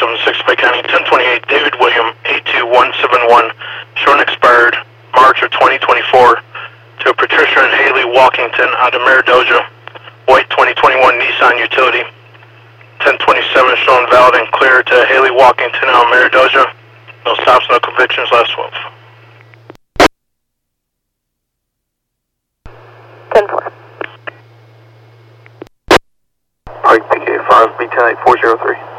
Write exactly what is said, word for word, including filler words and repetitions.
seven six by County, ten twenty-eight David William, eight two one seven one, showing expired March of twenty twenty-four, to Patricia and Haley Walkington out of Meridoja, white twenty twenty-one Nissan Utility, ten twenty-seven showing valid and clear to Haley Walkington out of Meridoja, no stops, no convictions, last twelve. ten four. Pike P K five, B ten eight four zero three.